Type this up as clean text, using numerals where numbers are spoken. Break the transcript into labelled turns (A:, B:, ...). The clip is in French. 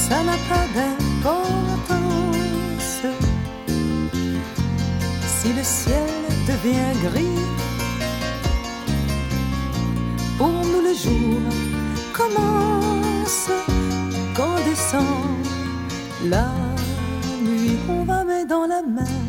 A: ça n'a pas d'importance. Si le ciel devient gris, pour nous le jour commence. Quand descend la nuit, on va mettre dans la main